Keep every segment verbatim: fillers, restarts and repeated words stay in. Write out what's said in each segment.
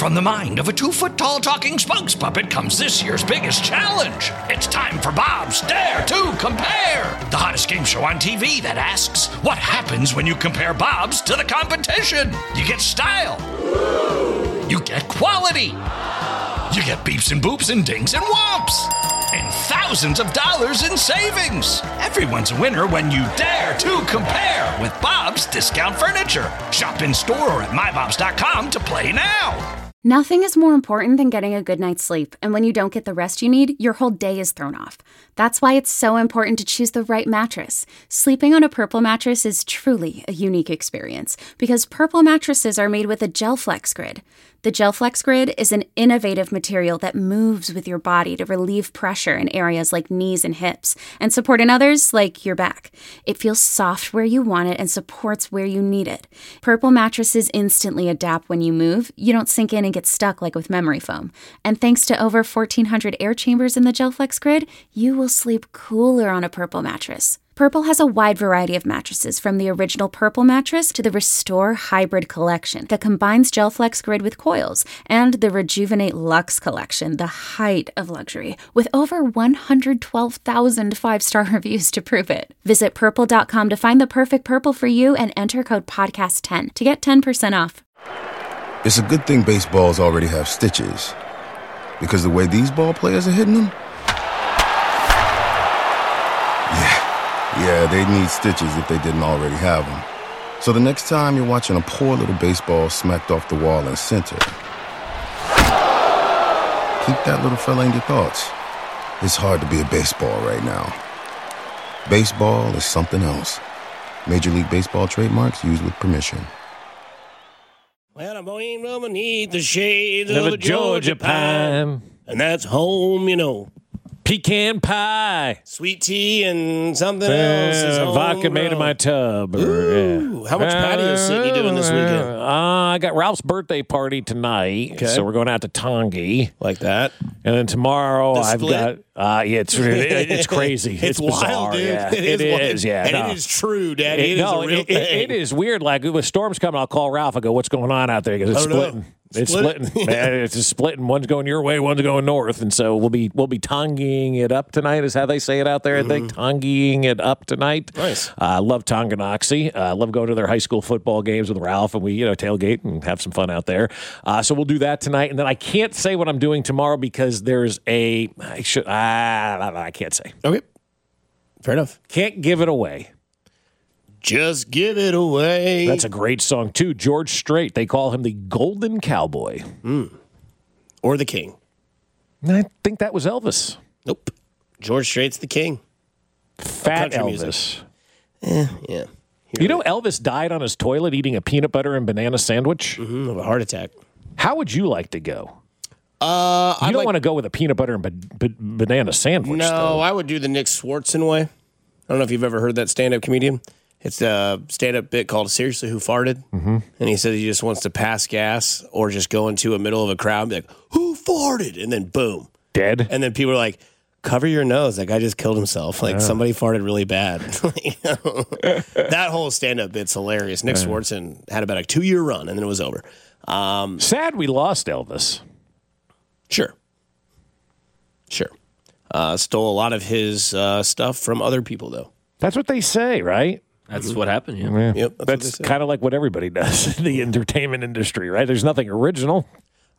From the mind of a two-foot-tall talking spokes puppet comes this year's biggest challenge. It's time for Bob's Dare to Compare, the hottest game show on T V that asks, what happens when you compare Bob's to the competition? You get style. You get quality. You get beeps and boops and dings and whomps. And thousands of dollars in savings. Everyone's a winner when you dare to compare with Bob's Discount Furniture. Shop in store or at my bobs dot com to play now. Nothing is more important than getting a good night's sleep, and when you don't get the rest you need, your whole day is thrown off. That's why it's so important to choose the right mattress. Sleeping on a Purple mattress is truly a unique experience, because Purple mattresses are made with a GelFlex Grid. The GelFlex Grid is an innovative material that moves with your body to relieve pressure in areas like knees and hips, and support in others like your back. It feels soft where you want it and supports where you need it. Purple mattresses instantly adapt when you move. You don't sink in and get stuck like with memory foam. And thanks to over fourteen hundred air chambers in the GelFlex Grid, you will sleep cooler on a Purple mattress. Purple has a wide variety of mattresses, from the original Purple mattress to the Restore Hybrid collection that combines GelFlex Grid with coils, and the Rejuvenate Luxe collection, the height of luxury, with over one hundred twelve thousand five-star reviews to prove it. Visit purple dot com to find the perfect Purple for you and enter code podcast ten to get ten percent off. It's a good thing baseballs already have stitches, because the way these ball players are hitting them, yeah. Yeah, they need stitches if they didn't already have them. So the next time you're watching a poor little baseball smacked off the wall in center, keep that little fella in your thoughts. It's hard to be a baseball right now. Baseball is something else. Major League Baseball trademarks used with permission. Well, I'm going beneath the shades of, of a Georgia pine, and that's home, you know. Pecan pie. Sweet tea and something else is Uh, home vodka grown. made in my tub. Or, Ooh, yeah. how much patio sitting you doing this weekend? Uh, I got Ralph's birthday party tonight, Okay. so we're going out to Tongi. Like that? And then tomorrow The I've split? got, uh, yeah, it's it's crazy. It's, It's, bizarre. wild, dude. Yeah. It is, it wild. is, yeah. And no. it is true, Daddy. It, It- is no, a real it, thing. it, it is weird. Like, with storms coming, I'll call Ralph. I go, what's going on out there? Because it's I don't know. splitting. It's Split? splitting. Man, it's just splitting. One's going your way, one's going north, and so we'll be we'll be tonguing it up tonight. Is how they say it out there. I think tonguing it up tonight. Nice. I uh, love Tonganoxie. I uh, love going to their high school football games with Ralph, and we you know tailgate and have some fun out there. Uh, so we'll do that tonight, and then I can't say what I'm doing tomorrow because there's a I should ah, I can't say. Okay. Fair enough. Can't give it away. Just give it away. That's a great song too. George Strait. They call him the Golden Cowboy. Mm. Or the king. I think that was Elvis. Nope. George Strait's the king. Fat country Elvis. music. Eh, yeah. You know, Elvis died on his toilet eating a peanut butter and banana sandwich. Mm-hmm, of a heart attack. How would you like to go? Uh, You I don't like, want to go with a peanut butter and ba- ba- banana sandwich. No, though. I would do the Nick Swartzen way. I don't know if you've ever heard that stand-up comedian. It's a stand-up bit called Seriously Who Farted? Mm-hmm. And he said he just wants to pass gas or just go into a middle of a crowd and be like, who farted? And then boom. Dead. And then people are like, cover your nose. That guy just killed himself. Like, somebody farted really bad. That whole stand-up bit's hilarious. Nick Swartzen had about a two-year run, and then it was over. Um, Sad we lost Elvis. sure. Sure. Uh, stole a lot of his uh, stuff from other people, though. That's what they say, right? That's what happened, yeah. Yeah. Yep, that's what That's they say. kind of like what everybody does in the entertainment industry, right? There's nothing original.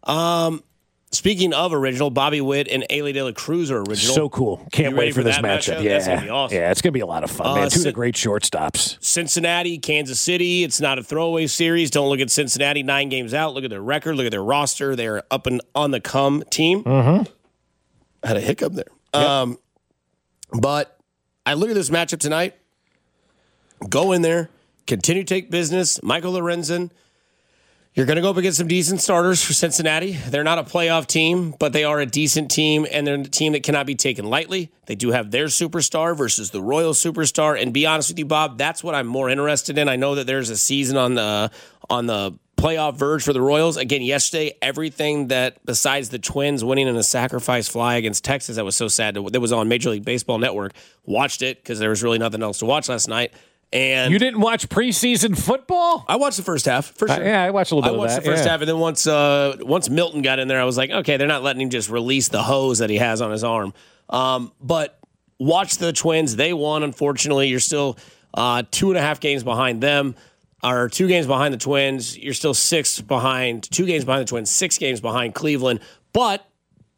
Speaking of original, Bobby Witt and Ailey De La Cruz are original. So cool. Can't You ready wait for, for this that matchup. matchup? Yeah. That's gonna be awesome. Yeah, it's going to be a lot of fun, Uh, man. Two of si- the great shortstops. Cincinnati, Kansas City. It's not a throwaway series. Don't look at Cincinnati nine games out. Look at their record. Look at their roster. They are up and on the come team. Mm-hmm. I had a hiccup there. Um, but I look at this matchup tonight. Go in there. Continue to take business. Michael Lorenzen. You're going to go up against some decent starters for Cincinnati. They're not a playoff team, but they are a decent team, and they're a team that cannot be taken lightly. They do have their superstar versus the Royals superstar. And be honest with you, Bob, that's what I'm more interested in. I know that there's a season on the on the playoff verge for the Royals. Again, yesterday, everything that besides the Twins winning in a sacrifice fly against Texas, that was so sad. That was on Major League Baseball Network. Watched it because there was really nothing else to watch last night. And you didn't watch preseason football? I watched the first half for sure. Uh, yeah, I watched a little bit I watched of that. the first yeah. half, and then once uh, once Milton got in there, I was like, okay, they're not letting him just release the hose that he has on his arm. Um, but watch the Twins. They won, unfortunately. You're still uh, two and a half games behind them, or two games behind the Twins. You're still six behind, two games behind the Twins, six games behind Cleveland. But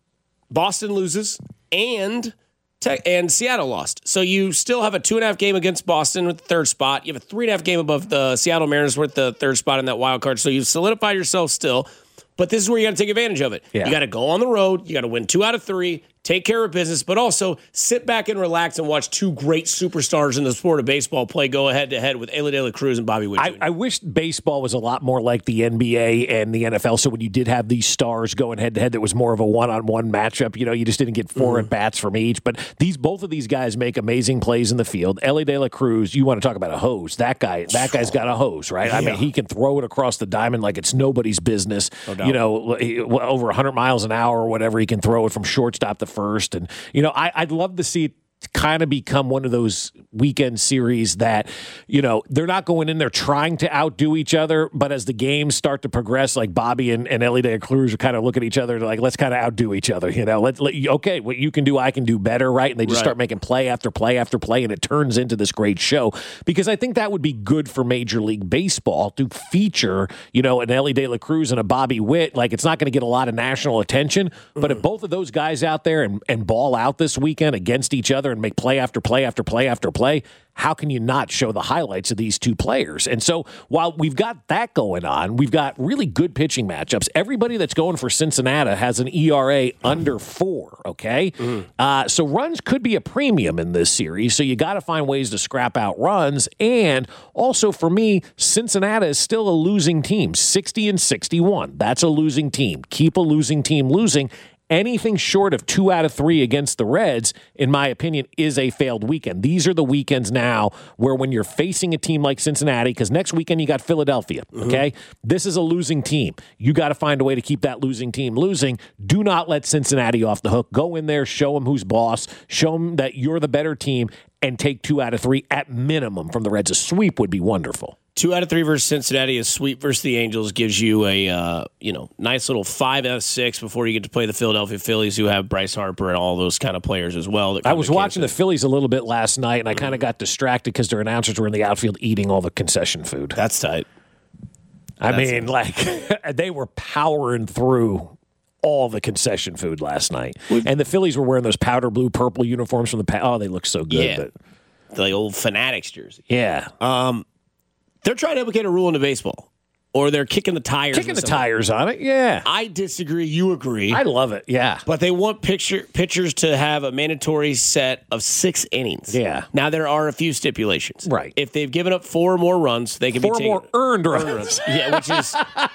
Boston loses, and and Seattle lost. So you still have a two and a half game against Boston with the third spot. You have a three and a half game above the Seattle Mariners with the third spot in that wild card. So you've solidified yourself still. But this is where you got to take advantage of it. Yeah. You got to go on the road. You got to win two out of three, take care of business, but also sit back and relax and watch two great superstars in the sport of baseball play go head to head with Elly De La Cruz and Bobby Witt. I, I wish baseball was a lot more like the N B A and the N F L. So when you did have these stars going head to head, that was more of a one-on-one matchup. You know, you just didn't get four mm-hmm. at bats from each. But these both of these guys make amazing plays in the field. Elly De La Cruz, you want to talk about a hose? That guy, that guy's got a hose, right? Yeah. I mean, he can throw it across the diamond like it's nobody's business. No you know, over one hundred miles an hour or whatever, he can throw it from shortstop to first. And you know, I, I'd love to see it kind of become one of those weekend series that, you know, they're not going in there trying to outdo each other, but as the games start to progress, like Bobby and, and Elly De La Cruz are kind of looking at each other like, let's kind of outdo each other, you know, let, let okay, what you can do, I can do better, right? And they just right. start making play after play after play, and it turns into this great show, because I think that would be good for Major League Baseball to feature, you know, an Elly De La Cruz and a Bobby Witt. Like, it's not going to get a lot of national attention, but mm. if both of those guys out there and, and ball out this weekend against each other and make play after play after play after play, how can you not show the highlights of these two players? And so while we've got that going on, we've got really good pitching matchups. Everybody that's going for Cincinnati has an E R A under four, okay? Mm. Uh, so runs could be a premium in this series, so you got to find ways to scrap out runs. And also for me, Cincinnati is still a losing team, sixty and sixty-one. That's a losing team. Keep a losing team losing. Anything short of two out of three against the Reds, in my opinion, is a failed weekend. These are the weekends now where when you're facing a team like Cincinnati, because next weekend you got Philadelphia, okay? Mm-hmm. This is a losing team. You got to find a way to keep that losing team losing. Do not let Cincinnati off the hook. Go in there, show them who's boss, show them that you're the better team, and take two out of three at minimum from the Reds. A sweep would be wonderful. Two out of three versus Cincinnati, a sweep versus the Angels gives you a uh, you know nice little five out of six before you get to play the Philadelphia Phillies, who have Bryce Harper and all those kind of players as well. I was watching the Phillies a little bit last night, and I kind of got distracted because their announcers were in the outfield eating all the concession food. That's tight. I That's mean, tight. like, they were powering through all the concession food last night. And the Phillies were wearing those powder blue, purple uniforms from the past. Oh, they look so good. Yeah. But, the old Fanatics jersey. Yeah. Um, they're trying to implicate a rule into baseball, or they're kicking the tires. Kicking the tires on it, yeah. I disagree. You agree. I love it, yeah. But they want picture, pitchers to have a mandatory set of six innings. Yeah. Now, there are a few stipulations. Right. If they've given up four or more runs, they can four be taken. Four more earned runs. runs. Yeah, which is...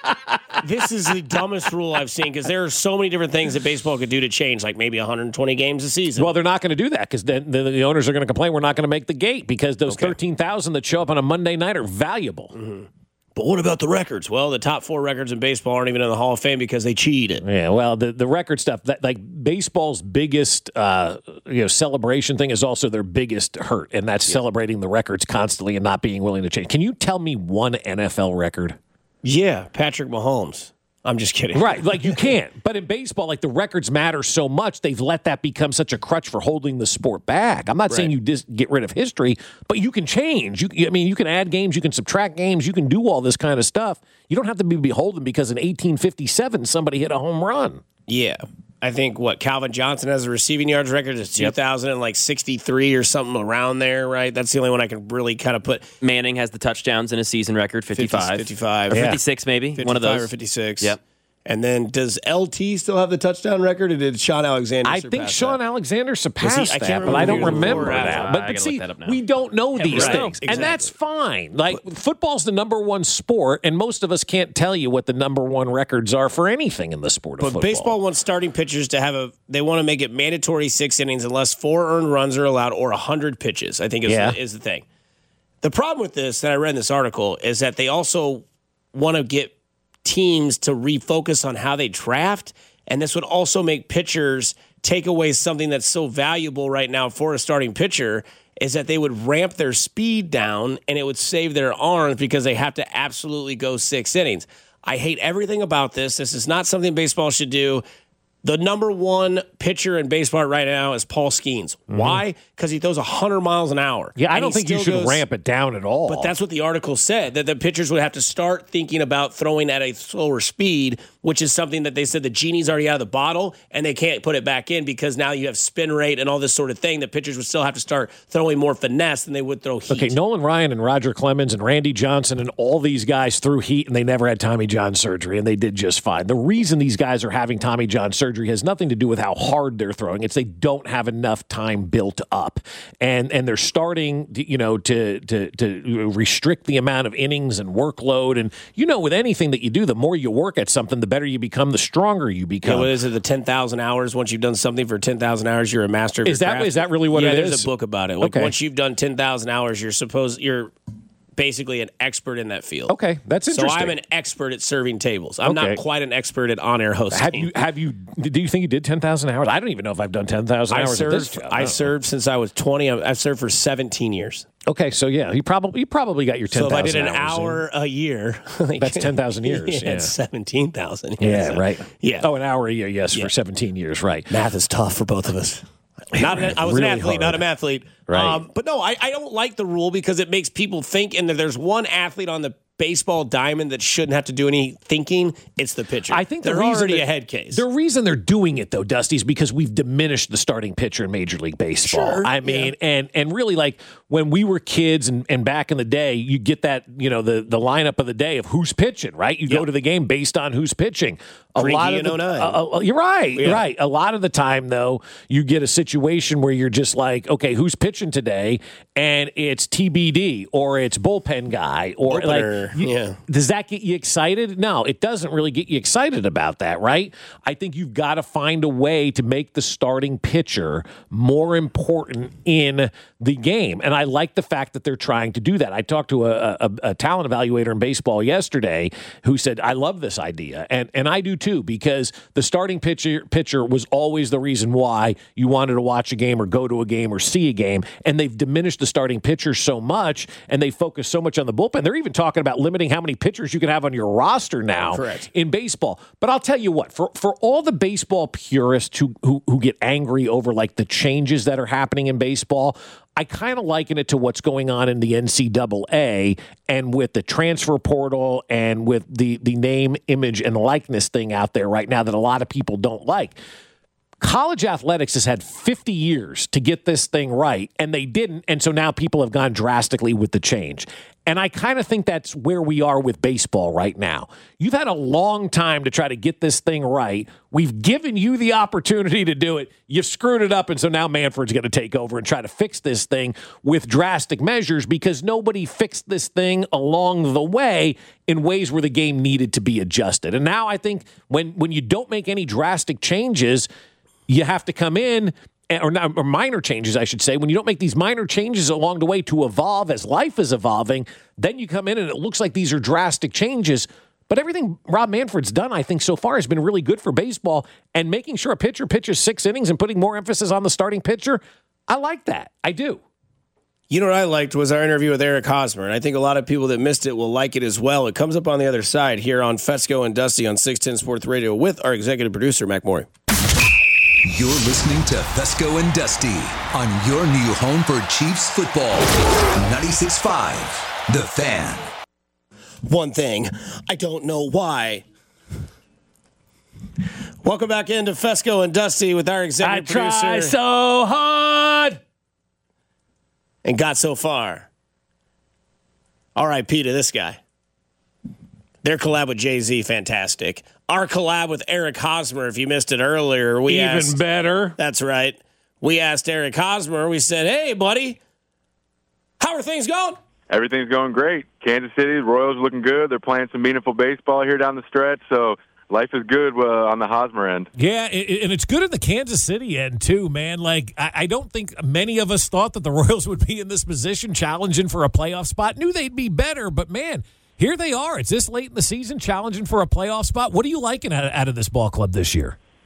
This is the dumbest rule I've seen, because there are so many different things that baseball could do to change, like maybe one hundred twenty games a season. Well, they're not going to do that, because then the, the owners are going to complain we're not going to make the gate, because those okay. thirteen thousand that show up on a Monday night are valuable. Mm-hmm. But what about the records? Well, the top four records in baseball aren't even in the Hall of Fame because they cheated. Yeah, well, the, the record stuff, that, like baseball's biggest uh, you know celebration thing is also their biggest hurt, and that's yeah. celebrating the records constantly and not being willing to change. Can you tell me one N F L record? Yeah, Patrick Mahomes. I'm just kidding. Right, like you can't. But in baseball, like the records matter so much, they've let that become such a crutch for holding the sport back. I'm not right. saying you dis- get rid of history, but you can change. You, I mean, you can add games, you can subtract games, you can do all this kind of stuff. You don't have to be beholden because in eighteen fifty-seven somebody hit a home run. Yeah. I think, what, Calvin Johnson has a receiving yards record is two thousand yep. like sixty-three or something around there, right? That's the only one I can really kind of put. Manning has the touchdowns in a season record, fifty-five. fifty-five. Or yeah. fifty-six, maybe. fifty-five one of those. Or fifty-six. Yep. And then does L T still have the touchdown record, or did Sean Alexander I surpass think Sean that? Alexander surpassed he, I that, can't but I don't remember remember now. Uh, But, but see, now. we don't know these right. things, Exactly. and that's fine. Like, but, football's the number one sport, and most of us can't tell you what the number one records are for anything in the sport of but football. But baseball wants starting pitchers to have a, they want to make it mandatory six innings unless four earned runs are allowed or one hundred pitches, I think is, yeah. the, is the thing. The problem with this, that I read in this article, is that they also want to get teams to refocus on how they draft. And this would also make pitchers take away something that's so valuable right now for a starting pitcher. is that they would ramp their speed down and it would save their arms because they have to absolutely go six innings. I hate everything about this. This is not something baseball should do. The number one pitcher in baseball right now is Paul Skeens. Mm-hmm. Why? Because he throws one hundred miles an hour. Yeah, I don't think you should goes, ramp it down at all. But that's what the article said, that the pitchers would have to start thinking about throwing at a slower speed, which is something that they said the genie's already out of the bottle, and they can't put it back in because now you have spin rate and all this sort of thing. The pitchers would still have to start throwing more finesse than they would throw heat. Okay, Nolan Ryan and Roger Clemens and Randy Johnson and all these guys threw heat, and they never had Tommy John surgery, and they did just fine. The reason these guys are having Tommy John surgery has nothing to do with how hard they're throwing. It's they don't have enough time built up, and and they're starting, you know, to to to restrict the amount of innings and workload. And you know, with anything that you do, the more you work at something, the better you become, the stronger you become. Yeah, what is it? The ten thousand hours. Once you've done something for ten thousand hours, you're a master of is your that craft. Is that really what yeah, it is? There's a book about it. Like okay. Once you've done ten thousand hours, you're supposed you're basically an expert in that field. Okay, that's interesting. So I'm an expert at serving tables. I'm okay. not quite an expert at on-air hosting. Have you? Have you? Do you think you did ten thousand hours? I don't even know if I've done ten thousand hours served, at this job. I served since I was twenty. I've served for seventeen years. Okay, so yeah, you probably you probably got your ten thousand. So if I did an hours hour in. a year, like, that's ten thousand years. Yeah, yeah. seventeen thousand. Yeah, so, right. Yeah. Oh, an hour a year. Yes, yeah. for seventeen years. Right. Math is tough for both of us. Not an, I was really an athlete, hard. not a mathlete. Right. Um, but no, I, I don't like the rule because it makes people think, and there's one athlete on the baseball diamond that shouldn't have to do any thinking. It's the pitcher. I think they're the reason already that, a head case. The reason they're doing it though, Dusty, is because we've diminished the starting pitcher in Major League Baseball. Sure, I mean, yeah. and and really like when we were kids and, and back in the day, you get that, you know, the the lineup of the day of who's pitching, right? You yep. go to the game based on who's pitching. A Greinke lot of in the, oh nine. uh, uh, you're right. Yeah. You're right. A lot of the time though, you get a situation where you're just like, okay, who's pitching today? And it's T B D or it's bullpen guy or Opener. like, you, yeah. Does that get you excited? No, it doesn't really get you excited about that, right? I think you've got to find a way to make the starting pitcher more important in the game. And I like the fact that they're trying to do that. I talked to a, a, a talent evaluator in baseball yesterday who said, I love this idea. And and I do too, because the starting pitcher pitcher was always the reason why you wanted to watch a game or go to a game or see a game. And they've diminished the starting pitcher so much and they focus so much on the bullpen. They're even talking about limiting how many pitchers you can have on your roster now Correct. in baseball. But I'll tell you what, for, for all the baseball purists who, who who get angry over like the changes that are happening in baseball, I kind of liken it to what's going on in the N C double A and with the transfer portal and with the, the name, image, and likeness thing out there right now that a lot of people don't like. College athletics has had fifty years to get this thing right, and they didn't, and so now people have gone drastically with the change. And I kind of think that's where we are with baseball right now. You've had a long time to try to get this thing right. We've given you the opportunity to do it. You've screwed it up, and so now Manfred's going to take over and try to fix this thing with drastic measures because nobody fixed this thing along the way in ways where the game needed to be adjusted. And now I think when, when you don't make any drastic changes, you have to come in, or, not, or minor changes, I should say. When you don't make these minor changes along the way to evolve as life is evolving, then you come in and it looks like these are drastic changes. But everything Rob Manfred's done, I think, so far has been really good for baseball. And making sure a pitcher pitches six innings and putting more emphasis on the starting pitcher, I like that. I do. You know what I liked was our interview with Eric Hosmer, and I think a lot of people that missed it will like it as well. It comes up on the other side here on Fesco and Dusty on six ten Sports Radio with our executive producer, Mac Morey. You're listening to Fesco and Dusty on your new home for Chiefs football. ninety-six point five, The Fan. One thing, I don't know why. Welcome back into Fesco and Dusty with our executive I try producer. so hard. And got so far. R I P to this guy. Their collab with Jay-Z, fantastic. Our collab with Eric Hosmer, if you missed it earlier, we Even asked, better. That's right. We asked Eric Hosmer, we said, hey, buddy, how are things going? Everything's going great. Kansas City, the Royals are looking good. They're playing some meaningful baseball here down the stretch, so life is good uh, on the Hosmer end. Yeah, it, and it's good at the Kansas City end, too, man. Like, I, I don't think many of us thought that the Royals would be in this position challenging for a playoff spot. Knew they'd be better, but, man, here they are. It's this late in the season challenging for a playoff spot. What are you liking out, out of this ball club this year?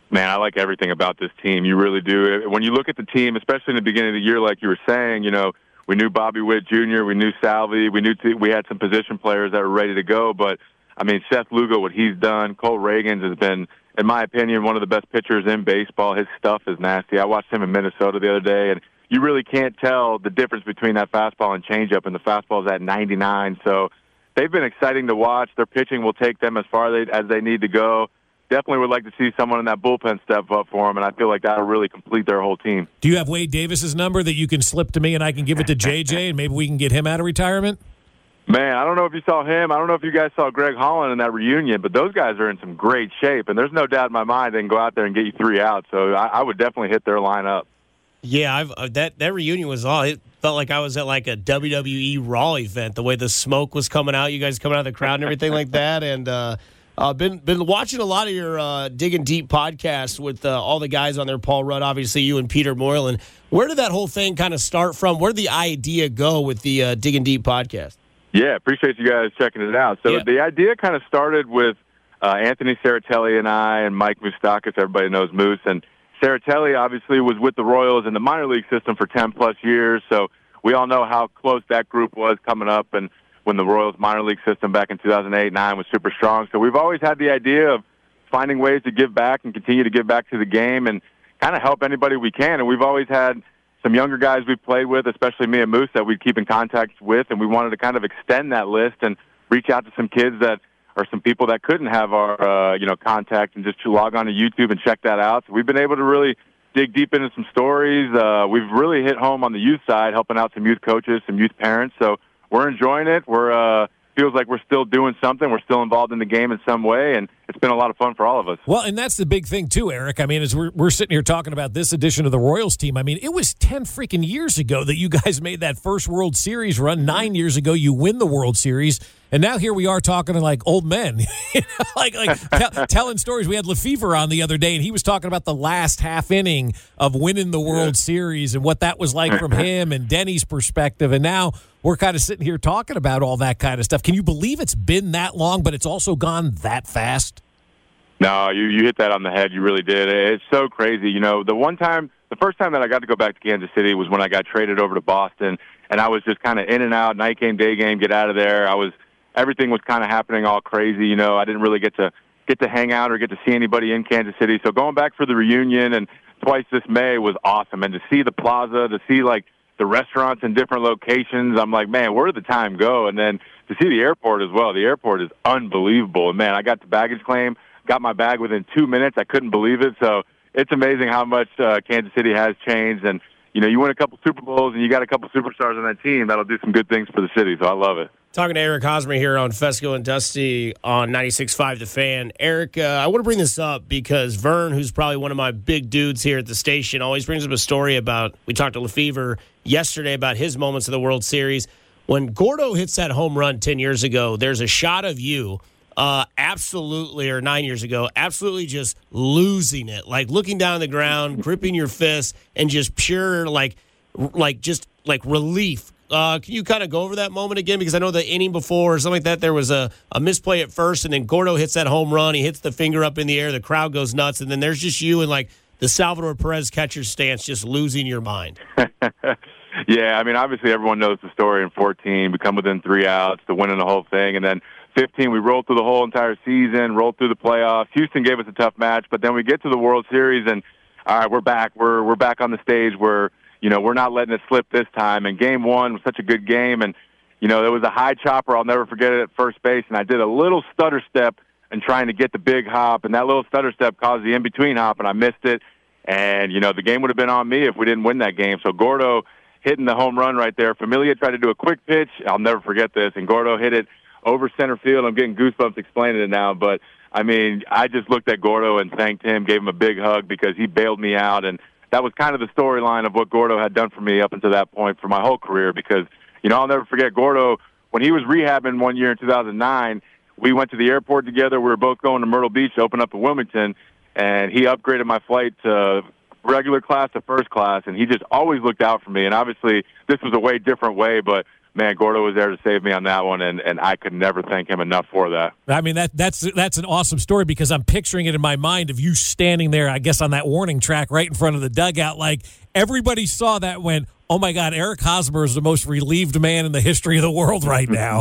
Man, I like everything about this team. You really do. When you look at the team, especially in the beginning of the year, like you were saying, you know, we knew Bobby Witt Junior, we knew Salvi, we knew t- we had some position players that were ready to go. But, I mean, Seth Lugo, what he's done, Cole Reagans has been, in my opinion, one of the best pitchers in baseball. His stuff is nasty. I watched him in Minnesota the other day, and you really can't tell the difference between that fastball and changeup, and the fastball is at ninety-nine. So they've been exciting to watch. Their pitching will take them as far as they need to go. Definitely would like to see someone in that bullpen step up for them, and I feel like that'll really complete their whole team. Do you have Wade Davis's number that you can slip to me and I can give it to J J, and maybe we can get him out of retirement? Man, I don't know if you saw him. I don't know if you guys saw Greg Holland in that reunion, but those guys are in some great shape, and there's no doubt in my mind they can go out there and get you three outs. So I, I would definitely hit their lineup. Yeah, I've, uh, that that reunion was all. It felt like I was at like a W W E Raw event. The way the smoke was coming out, you guys coming out of the crowd and everything like that, and. uh Uh, been been watching a lot of your uh, Digging Deep podcast with uh, all the guys on there. Paul Rudd, obviously you and Peter Moylan. Where did that whole thing kind of start from? Where did the idea go with the uh, Digging Deep podcast? Yeah, appreciate you guys checking it out. So yeah. the idea kind of started with uh, Anthony Saratelli and I and Mike Moustakas. Everybody knows Moose. And Saratelli obviously was with the Royals in the minor league system for ten plus years. So we all know how close that group was coming up, and when the Royals minor league system back in two thousand eight nine was super strong. So we've always had the idea of finding ways to give back and continue to give back to the game and kind of help anybody we can. And we've always had some younger guys we've played with, especially me and Moose, that we keep in contact with, and we wanted to kind of extend that list and reach out to some kids that are some people that couldn't have our uh, you know contact, and just to log on to YouTube and check that out. So we've been able to really dig deep into some stories. Uh, we've really hit home on the youth side, helping out some youth coaches, some youth parents. So we're enjoying it. We're uh, feels like we're still doing something. We're still involved in the game in some way, and it's been a lot of fun for all of us. Well, and that's the big thing too, Eric. I mean, as we're we're sitting here talking about this edition of the Royals team, I mean, it was ten freaking years ago that you guys made that first World Series run. Nine years ago, you win the World Series. And now here we are talking to like old men, you know, like like t- telling stories. We had Lefevre on the other day, and he was talking about the last half inning of winning the World yeah. Series and what that was like from him and Denny's perspective. And now we're kind of sitting here talking about all that kind of stuff. Can you believe it's been that long, but it's also gone that fast? No, you, you hit that on the head. You really did. It's so crazy. You know, the one time, the first time that I got to go back to Kansas City was when I got traded over to Boston, and I was just kind of in and out, night game, day game, get out of there. I was Everything was kind of happening all crazy, you know. I didn't really get to get to hang out or get to see anybody in Kansas City. So going back for the reunion and twice this May was awesome. And to see the plaza, to see, like, the restaurants in different locations, I'm like, man, where did the time go? And then to see the airport as well. The airport is unbelievable. And, man, I got the baggage claim, got my bag within two minutes. I couldn't believe it. So it's amazing how much uh, Kansas City has changed. And, you know, you win a couple Super Bowls and you got a couple superstars on that team, that'll do some good things for the city. So I love it. Talking to Eric Hosmer here on Fesco and Dusty on ninety-six point five The Fan. Eric, uh, I want to bring this up because Vern, who's probably one of my big dudes here at the station, always brings up a story about, we talked to Lefevre yesterday about his moments of the World Series. When Gordo hits that home run ten years ago, there's a shot of you uh, absolutely, or nine years ago, absolutely just losing it, like looking down on the ground, gripping your fist, and just pure, like, like just like relief. Uh, can you kind of go over that moment again? Because I know the inning before or something like that, there was a, a misplay at first, and then Gordo hits that home run. He hits the finger up in the air. The crowd goes nuts, and then there's just you and, like, the Salvador Perez catcher stance just losing your mind. Yeah, I mean, obviously everyone knows the story in fourteen. We come within three outs to winning the whole thing, and then fifteen, we rolled through the whole entire season, rolled through the playoffs. Houston gave us a tough match, but then we get to the World Series, and, all right, we're back. We're, we're back on the stage where – you know, we're not letting it slip this time. And game one was such a good game. And, you know, there was a high chopper. I'll never forget it at first base. And I did a little stutter step and trying to get the big hop. And that little stutter step caused the in-between hop, and I missed it. And, you know, the game would have been on me if we didn't win that game. So Gordo hitting the home run right there. Familia tried to do a quick pitch. I'll never forget this. And Gordo hit it over center field. I'm getting goosebumps explaining it now. But, I mean, I just looked at Gordo and thanked him, gave him a big hug because he bailed me out. And that was kind of the storyline of what Gordo had done for me up until that point for my whole career because, you know, I'll never forget Gordo. When he was rehabbing one year in two thousand nine, we went to the airport together. We were both going to Myrtle Beach to open up in Wilmington, and he upgraded my flight to regular class to first class, and he just always looked out for me. And obviously this was a way different way, but man, Gordo was there to save me on that one, and, and I could never thank him enough for that. I mean, that that's that's an awesome story because I'm picturing it in my mind of you standing there, I guess, on that warning track right in front of the dugout. Like, everybody saw that, went, oh, my God, Eric Hosmer is the most relieved man in the history of the world right now.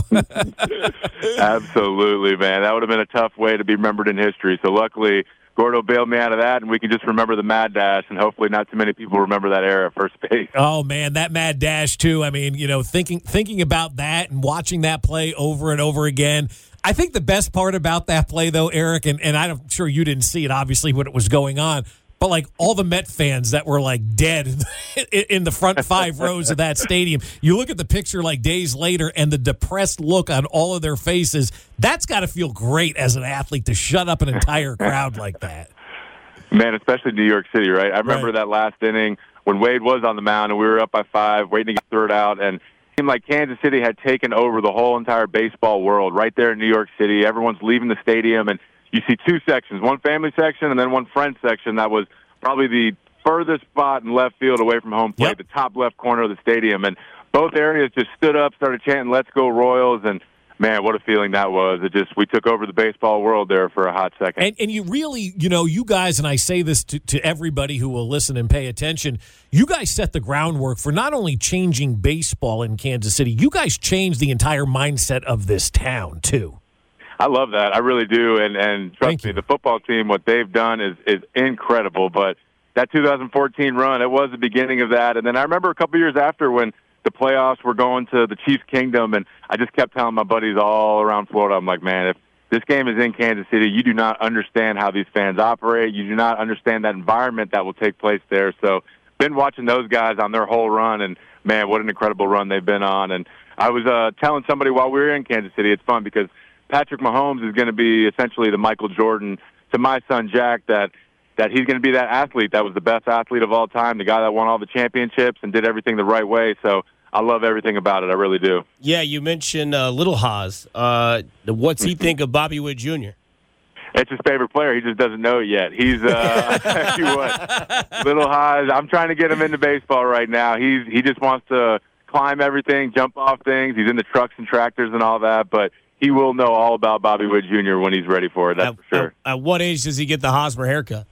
Absolutely, man. That would have been a tough way to be remembered in history. So luckily, Gordo bailed me out of that, and we can just remember the mad dash, and hopefully not too many people remember that era at first base. Oh, man, that mad dash, too. I mean, you know, thinking thinking about that and watching that play over and over again. I think the best part about that play, though, Eric, and, and I'm sure you didn't see it, obviously, when it was going on, but, like, all the Met fans that were, like, dead in the front five rows of that stadium, you look at the picture, like, days later, and the depressed look on all of their faces, that's got to feel great as an athlete to shut up an entire crowd like that. Man, especially New York City, right? I remember Right. that last inning when Wade was on the mound, and we were up by five, waiting to get third out, and it seemed like Kansas City had taken over the whole entire baseball world right there in New York City. Everyone's leaving the stadium, and you see two sections, one family section and then one friend section that was probably the furthest spot in left field away from home plate, Yep. the top left corner of the stadium. And both areas just stood up, started chanting, "Let's go Royals." And, man, what a feeling that was. It just, we took over the baseball world there for a hot second. And, and you really, you know, you guys, and I say this to, to everybody who will listen and pay attention, you guys set the groundwork for not only changing baseball in Kansas City, you guys changed the entire mindset of this town, too. I love that. I really do. And and trust Thank me, you. the football team, what they've done is, is incredible. But that two thousand fourteen run, it was the beginning of that. And then I remember a couple years after when the playoffs were going to the Chiefs' Kingdom, and I just kept telling my buddies all around Florida, I'm like, man, if this game is in Kansas City, you do not understand how these fans operate. You do not understand that environment that will take place there. So been watching those guys on their whole run, and, man, what an incredible run they've been on. And I was uh, telling somebody while we were in Kansas City, it's fun because Patrick Mahomes is going to be essentially the Michael Jordan to my son Jack, that that he's going to be that athlete that was the best athlete of all time, the guy that won all the championships and did everything the right way. So I love everything about it. I really do. Yeah, you mentioned uh, Little Haas. Uh, what's he think of Bobby Witt Junior? It's his favorite player. He just doesn't know it yet. He's, uh, I tell you what, Little Haas, I'm trying to get him into baseball right now. He's He just wants to climb everything, jump off things. He's into trucks and tractors and all that, but he will know all about Bobby Witt Junior when he's ready for it, that's At, for sure. At, at what age does he get the Hosmer haircut?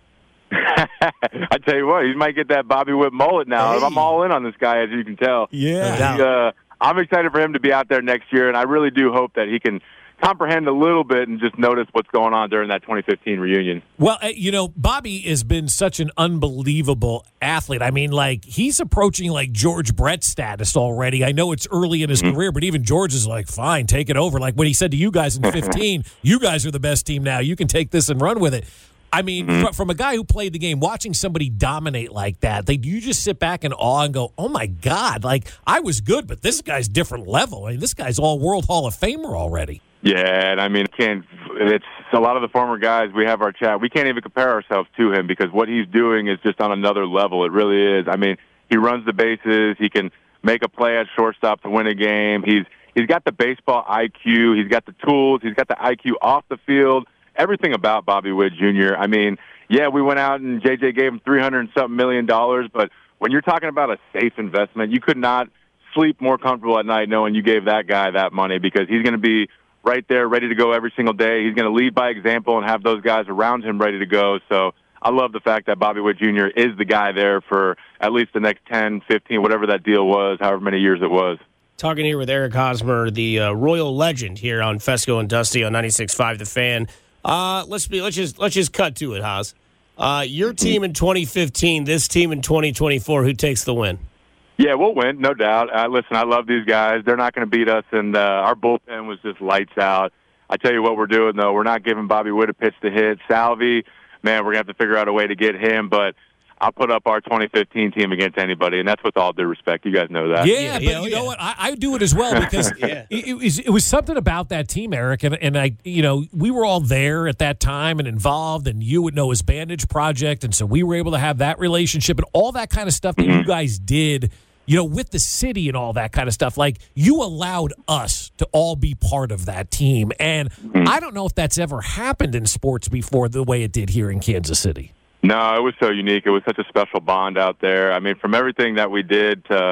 I tell you what, he might get that Bobby Witt mullet now. Hey. I'm all in on this guy, as you can tell. Yeah. He, uh, I'm excited for him to be out there next year, and I really do hope that he can comprehend a little bit and just notice what's going on during that twenty fifteen reunion. Well, uh, you know, Bobby has been such an unbelievable athlete. I mean, like, he's approaching, like, George Brett status already. I know it's early in his mm-hmm. career, but even George is like, fine, take it over. Like, when he said to you guys in fifteen, you guys are the best team now. You can take this and run with it. I mean, mm-hmm. from a guy who played the game, watching somebody dominate like that, they, you just sit back in awe and go, oh, my God, like, I was good, but this guy's different level. I mean, this guy's all-world Hall of Famer already. Yeah, and I mean, can't, it's a lot of the former guys, we have our chat, we can't even compare ourselves to him because what he's doing is just on another level. It really is. I mean, he runs the bases. He can make a play at shortstop to win a game. He's He's got the baseball I Q. He's got the tools. He's got the I Q off the field. Everything about Bobby Witt Junior I mean, yeah, we went out and J J gave him three hundred and something million dollars, but when you're talking about a safe investment, you could not sleep more comfortable at night knowing you gave that guy that money because he's going to be right there, ready to go every single day. He's going to lead by example and have those guys around him ready to go. So I love the fact that Bobby Witt Junior is the guy there for at least the next ten, fifteen, whatever that deal was, however many years it was. Talking here with Eric Hosmer, the uh, Royal legend here on Fesco and Dusty on ninety-six point five The Fan. Uh, let's be let's just let's just cut to it, Haas. Uh, your team in twenty fifteen, this team in twenty twenty-four. Who takes the win? Yeah, we'll win, no doubt. Uh, listen, I love these guys. They're not going to beat us, and uh, our bullpen was just lights out. I tell you what we're doing, though. We're not giving Bobby Witt a pitch to hit. Salvi, man, we're going to have to figure out a way to get him, but I'll put up our twenty fifteen team against anybody, and that's with all due respect. You guys know that. Yeah, Yeah, but yeah, you yeah. know what? I, I do it as well because Yeah. it, it, was, it was something about that team, Eric, and, and I, you know, we were all there at that time and involved, and you would know his Bandage Project, and so we were able to have that relationship and all that kind of stuff that Mm-hmm. you guys did, you know, with the city and all that kind of stuff. Like, you allowed us to all be part of that team, and Mm-hmm. I don't know if that's ever happened in sports before the way it did here in Kansas City. No, it was so unique. It was such a special bond out there. I mean, from everything that we did to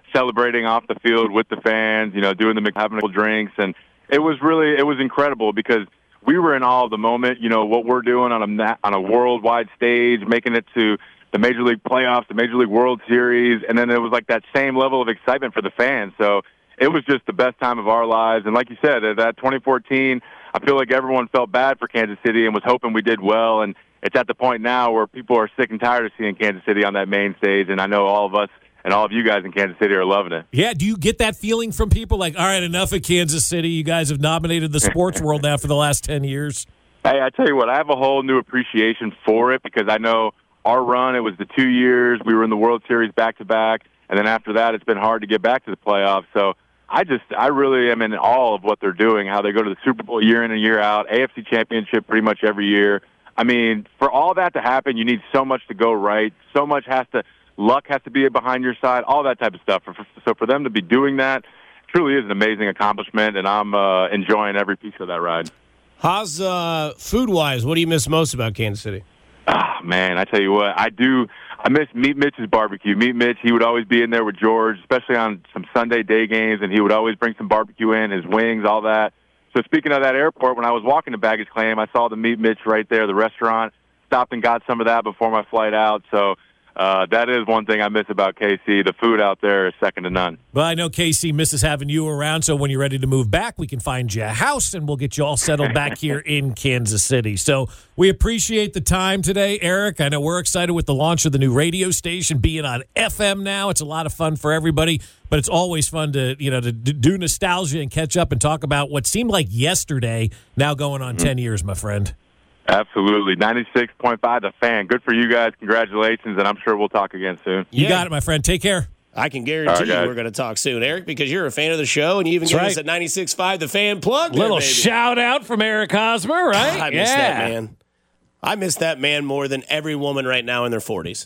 celebrating off the field with the fans, you know, doing the having drinks. And it was really, it was incredible because we were in awe of the moment, you know, what we're doing on a, on a worldwide stage, making it to the Major League playoffs, the Major League World Series. And then it was like that same level of excitement for the fans. So it was just the best time of our lives. And like you said, at that twenty fourteen, I feel like everyone felt bad for Kansas City and was hoping we did well. And it's at the point now where people are sick and tired of seeing Kansas City on that main stage. And I know all of us and all of you guys in Kansas City are loving it. Yeah, do you get that feeling from people like, all right, enough of Kansas City. You guys have dominated the sports world now for the last ten years. Hey, I tell you what, I have a whole new appreciation for it because I know our run, it was the two years. We were in the World Series back-to-back, and then after that, it's been hard to get back to the playoffs. So I just, I really am in awe of what they're doing, how they go to the Super Bowl year in and year out, A F C Championship pretty much every year. I mean, for all that to happen, you need so much to go right. So much has to, luck has to be behind your side, all that type of stuff. So for them to be doing that truly is an amazing accomplishment, and I'm uh, enjoying every piece of that ride. How's uh, food-wise? What do you miss most about Kansas City? Ah, man, I tell you what, I do. I miss Meet Mitch's barbecue. Meet Mitch, he would always be in there with George, especially on some Sunday day games, and he would always bring some barbecue in, his wings, all that. So speaking of that airport, when I was walking to baggage claim, I saw the Meet Mitch right there, the restaurant. Stopped and got some of that before my flight out. So uh, that is one thing I miss about K C. The food out there is second to none. Well, I know K C misses having you around, so when you're ready to move back, we can find you a house, and we'll get you all settled back here in Kansas City. So we appreciate the time today, Eric. I know we're excited with the launch of the new radio station being on F M now. It's a lot of fun for everybody, but it's always fun to, you know, to do nostalgia and catch up and talk about what seemed like yesterday, now going on mm-hmm. ten years, my friend. Absolutely. ninety-six point five, The Fan. Good for you guys. Congratulations, and I'm sure we'll talk again soon. You yeah. got it, my friend. Take care. I can guarantee right, you we're going to talk soon, Eric, because you're a fan of the show, and you even got right. us at ninety-six point five The Fan plug. Little there, shout out from Eric Hosmer, right? God, I yeah. miss that man. I miss that man more than every woman right now in their forties.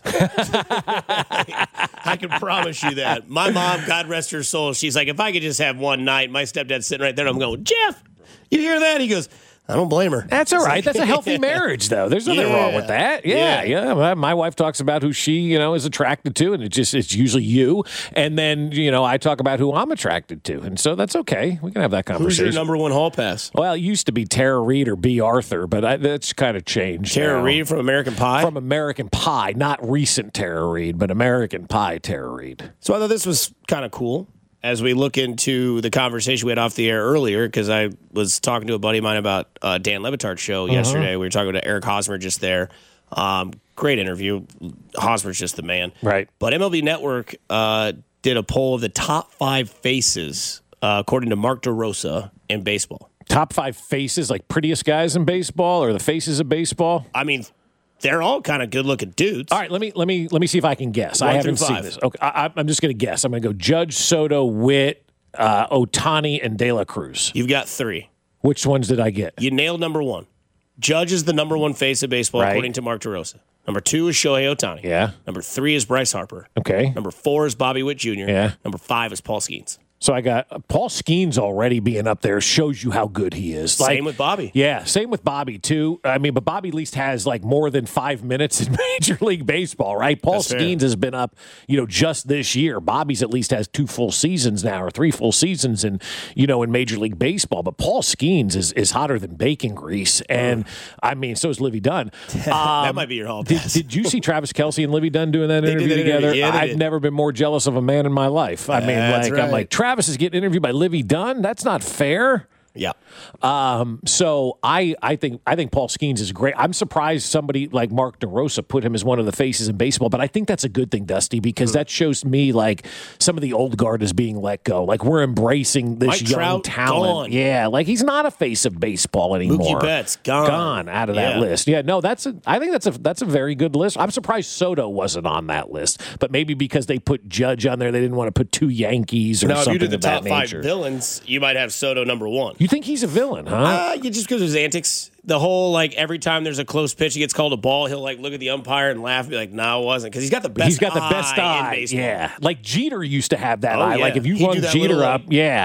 I, I can promise you that. My mom, God rest her soul, she's like, if I could just have one night, my stepdad's sitting right there, and I'm going, Jeff, you hear that? He goes, I don't blame her. That's all right. That's a healthy marriage, though. There's nothing yeah. wrong with that. Yeah, yeah, yeah. My wife talks about who she, you know, is attracted to, and it just it's usually you. And then, you know, I talk about who I'm attracted to, and so that's okay. We can have that conversation. Who's your number one hall pass? Well, it used to be Tara Reid or B. Arthur, but I, that's kind of changed. Tara now. Reid from American Pie? From American Pie, not recent Tara Reid, but American Pie Tara Reid. So I thought this was kind of cool. As we look into the conversation we had off the air earlier, because I was talking to a buddy of mine about uh, Dan Le Batard's show uh-huh. yesterday. We were talking to Eric Hosmer just there. Um, great interview. Hosmer's just the man. Right. But M L B Network uh, did a poll of the top five faces, uh, according to Mark DeRosa, in baseball. Top five faces, like prettiest guys in baseball, or the faces of baseball? I mean, they're all kind of good-looking dudes. All right, let me let me let me see if I can guess. One I haven't through seen five. this. Okay, I, I'm just going to guess. I'm going to go Judge, Soto, Witt, uh, Ohtani, and De La Cruz. You've got three. Which ones did I get? You nailed number one. Judge is the number one face of baseball, right. according to Mark DeRosa. Number two is Shohei Ohtani. Yeah. Number three is Bryce Harper. Okay. Number four is Bobby Witt Junior Yeah. Number five is Paul Skeens. So I got uh, Paul Skeens already being up there shows you how good he is. Like, same with Bobby. Yeah, same with Bobby, too. I mean, but Bobby at least has like more than five minutes in Major League Baseball, right? Paul That's Skeens fair. has been up, you know, just this year. Bobby's at least has two full seasons now, or three full seasons in, you know, in Major League Baseball. But Paul Skeens is, is hotter than bacon grease. And, I mean, so is Livy Dunn. Um, that might be your hall pass. Did, did you see Travis Kelce and Livy Dunn doing that They interview did that together? interview. Yeah, they I've did. never been more jealous of a man in my life. I mean, That's like, right. I'm like, Travis is getting interviewed by Livy Dunn. That's not fair. Yeah. Um, so I, I think I think Paul Skeens is great. I'm surprised somebody like Mark DeRosa put him as one of the faces in baseball, but I think that's a good thing, Dusty, because mm. that shows me like some of the old guard is being let go. Like we're embracing this Mike young Trout, talent. gone. Yeah, like he's not a face of baseball anymore. Mookie Betts gone, gone out of that yeah. list. Yeah, no, that's a. I think that's a that's a very good list. I'm surprised Soto wasn't on that list, but maybe because they put Judge on there, they didn't want to put two Yankees or now, something if you did of the that top five nature. villains, you might have Soto number one. You think he's a villain, huh? Uh, yeah, just because of his antics. The whole, like, every time there's a close pitch, he gets called a ball, he'll, like, look at the umpire and laugh and be like, no, it wasn't. Because he's got the best He's got the eye best eye. in baseball. Yeah. Like Jeter used to have that Oh, eye. yeah. Like if you He'd run do that Jeter little, up, like- yeah.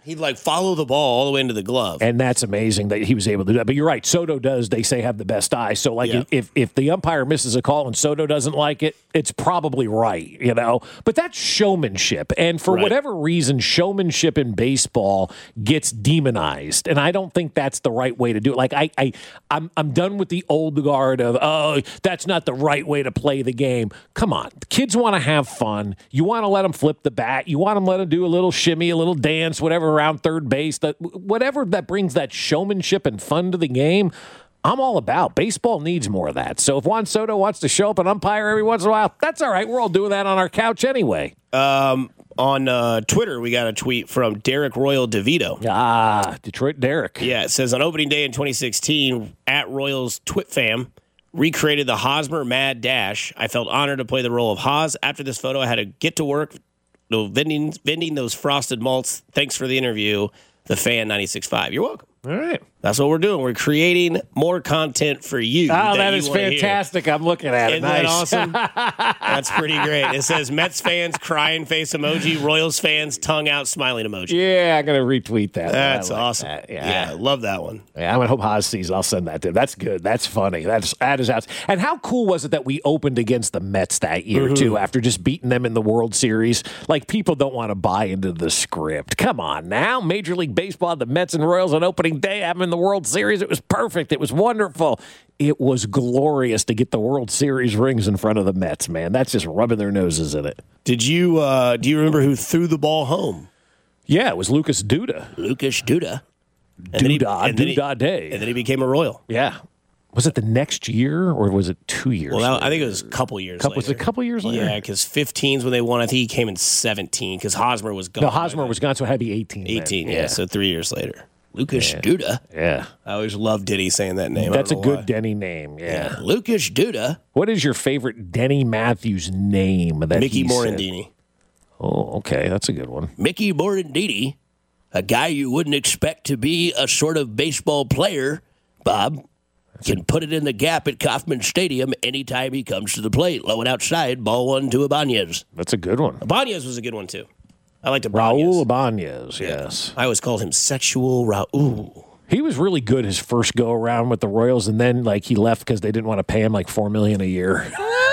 He'd like follow the ball all the way into the glove. And that's amazing that he was able to do that. But you're right. Soto does, they say, have the best eye. So, like, Yeah. if, if the umpire misses a call and Soto doesn't like it, it's probably right, you know? But that's showmanship. And for Right. whatever reason, showmanship in baseball gets demonized. And I don't think that's the right way to do it. Like, I, I, I'm, I'm done with the old guard of, oh, that's not the right way to play the game. Come on. Kids want to have fun. You want to let them flip the bat. You want them to let them do a little shimmy, a little dance, whatever, around third base, that whatever that brings that showmanship and fun to the game, I'm all about. Baseball needs more of that. So if Juan Soto wants to show up and umpire every once in a while, that's all right. We're all doing that on our couch anyway. Um, on uh, Twitter, we got a tweet from Derek Royal DeVito. Ah, Detroit Derek. Yeah, it says on opening day in twenty sixteen, at Royals Twit Fam recreated the Hosmer Mad Dash. I felt honored to play the role of Hos. After this photo, I had to get to work no, vending, vending those frosted malts. Thanks for the interview, the fan ninety-six point five. You're welcome. All right. That's what we're doing. We're creating more content for you. Oh, that, that you is wanna fantastic. Hear. I'm looking at Isn't it. Nice. that awesome? That's pretty great. It says Mets fans crying face emoji, Royals fans tongue out smiling emoji. Yeah, I'm going to retweet that. That's like awesome. That. Yeah. yeah, love that one. Yeah, I'm going to hope Haas sees it. I'll send that to him. That's good. That's funny. That's that is out. And how cool was it that we opened against the Mets that year, mm-hmm. too, after just beating them in the World Series? Like, people don't want to buy into the script. Come on now. Major League Baseball, the Mets and Royals on opening day, having in the World Series. It was perfect. It was wonderful. It was glorious to get the World Series rings in front of the Mets, man. That's just rubbing their noses in it. Did you, uh, do you remember who threw the ball home? Yeah, it was Lucas Duda. Lucas Duda. And Duda, Duda Day. And then he became a Royal. Yeah. Was it the next year or was it two years? Well, that, I think it was a couple years couple, later. Was it a couple years later? Yeah, because fifteen's when they won. I think he came in seventeen because Hosmer was gone. No, Hosmer was gone, so it had to be eighteen. eighteen, yeah. yeah, so three years later. Lucas yeah. Duda. Yeah. I always love Denny saying that name. That's a good why. Denny name, yeah. yeah. Lucas Duda. What is your favorite Denny Matthews name? That Mickey he Morandini. Said? Oh, okay. That's a good one. Mickey Morandini, a guy you wouldn't expect to be a sort of baseball player, Bob, That's can a- put it in the gap at Kauffman Stadium anytime he comes to the plate. Low and outside, ball one to Ibanez. That's a good one. Ibanez was a good one, too. I liked Ibanez. Raul Ibanez, yes. I always called him Sexual Raul. He was really good his first go around with the Royals, and then like he left because they didn't want to pay him like four million a year.